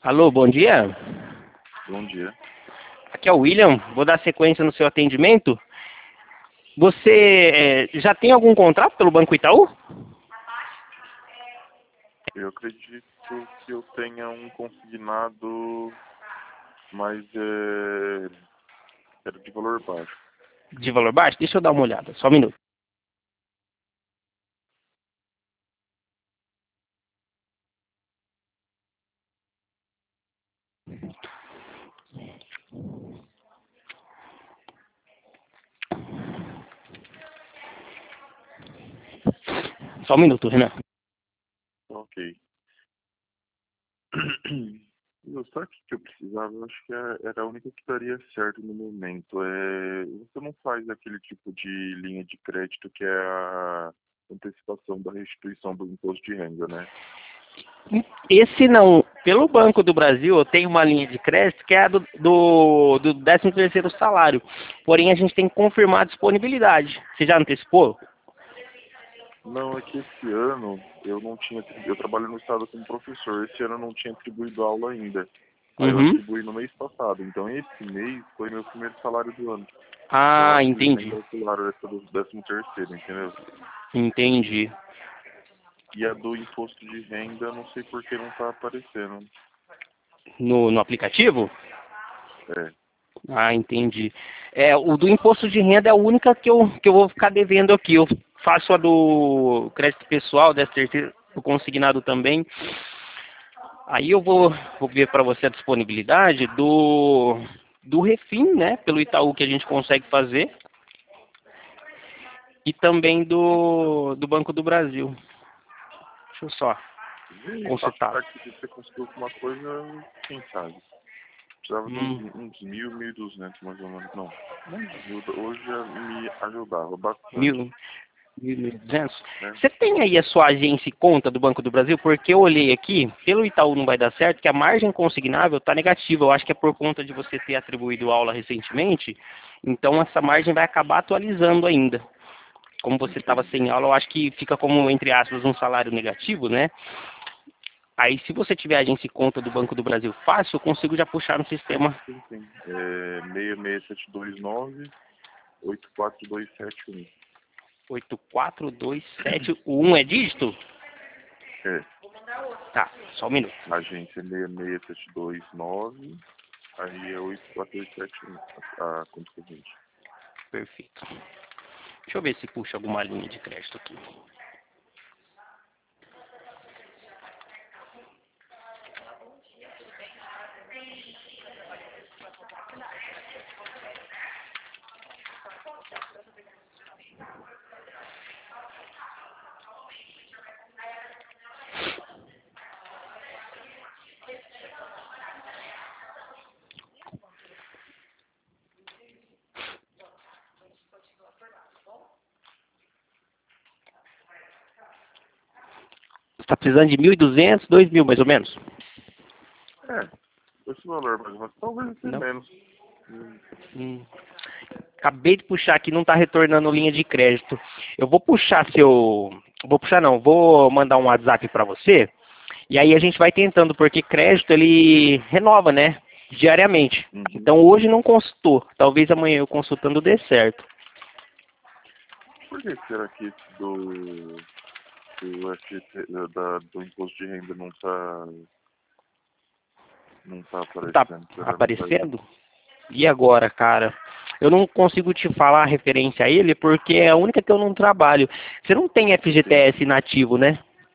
Alô, bom dia. Bom dia. Aqui é o William. Vou dar sequência no seu atendimento. Você já tem algum contrato pelo Banco Itaú? Eu acredito que eu tenha um consignado, mas era de valor baixo. De valor baixo? Deixa eu dar uma olhada. Só um minuto. Só um minuto, Renan. Ok. Sabe o que eu precisava? Eu acho que era a única que daria certo no momento. Você não faz aquele tipo de linha de crédito que é a antecipação da restituição do imposto de renda, né? Esse não. Pelo Banco do Brasil, eu tenho uma linha de crédito que é a do 13º salário. Porém, a gente tem que confirmar a disponibilidade. Você já antecipou? Não, é que esse ano eu não tinha. Eu trabalho no estado como professor. Esse ano eu não tinha atribuído aula ainda. Aí eu Uhum. atribuí no mês passado. Então esse mês foi meu primeiro salário do ano. Então Ah, acho que entendi. nem calcularam essa do 13º, entendeu? Entendi. E a do imposto de renda, eu não sei por que não tá aparecendo. No aplicativo? É. Ah, entendi. O do imposto de renda é a única que eu vou ficar devendo aqui. Eu faço a do crédito pessoal, 13º, do consignado também. Aí eu vou ver para você a disponibilidade do Refim, né? Pelo Itaú que a gente consegue fazer. E também do Banco do Brasil. Deixa eu só Vê consultar. passar aqui se você conseguiu alguma coisa, quem sabe. Precisava de Hum, uns 1.200 mais ou menos. Não ajuda. Hoje já me ajudava bastante, 1.200. né? Você tem aí a sua agência e conta do Banco do Brasil? Porque eu olhei aqui, pelo Itaú não vai dar certo, que a margem consignável está negativa. Eu acho que é por conta de você ter atribuído aula recentemente. Então essa margem vai acabar atualizando ainda. Como você estava Entendi. sem aula, eu acho que fica como, entre aspas, um salário negativo, né? Aí se você tiver agência e conta do Banco do Brasil fácil, eu consigo já puxar no sistema. Sim. 66729 84271. 84271 é dígito? É, Tá, só um minuto. agência 66729, aí é 84271 a conta corrente. Perfeito. Deixa eu ver se puxa alguma linha de crédito aqui. Você está precisando de 1.200, 2.000 mais ou menos? Esse valor, mas talvez até Não? menos. Hum, Hum. Acabei de puxar aqui, não está retornando linha de crédito. Eu vou puxar seu... Vou puxar não, vou mandar um WhatsApp para você. E aí a gente vai tentando, porque crédito ele renova, né? Diariamente. Uhum. Então hoje não consultou. Talvez amanhã eu consultando dê certo. Por que será que esse do FGT, do imposto de renda não tá Não tá aparecendo? Será que não saiu? aparecendo? E agora, cara? Eu não consigo te falar a referência a ele porque é a única que eu não trabalho. Você não tem Entendi. FGTS nativo, né?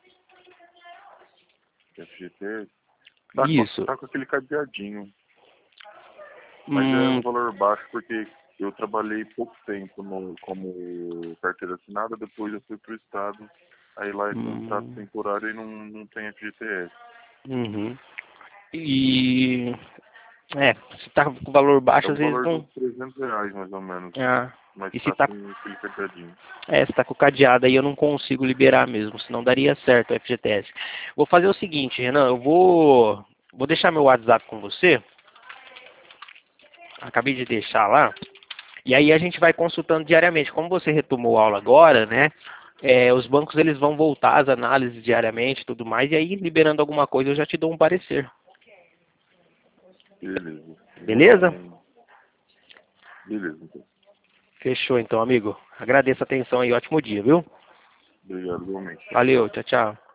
FGT Isso. tá com aquele cadeadinho. Mas é um Hum, valor baixo porque eu trabalhei pouco tempo como carteira assinada, depois eu fui pro estado. Aí lá é contrato hum, temporário e não tem FGTS. uhum. E se tá com valor É baixo, um às vezes valor de não. uns R$ 300 mais ou menos. Ah, Mas e se tá tá, com aquele cadeadinho. se tá com o cadeado aí, eu não consigo liberar mesmo, senão daria certo o FGTS. Vou fazer o seguinte, Renan, vou deixar meu WhatsApp com você. Acabei de deixar lá. E aí a gente vai consultando diariamente. Como você retomou a aula agora, né? Os bancos eles vão voltar às análises diariamente e tudo mais. E aí, liberando alguma coisa, eu já te dou um parecer. Beleza. Beleza? Beleza, então. Fechou então, amigo. Agradeço a atenção aí. Ótimo dia, viu? Obrigado, igualmente. Valeu, tchau, tchau.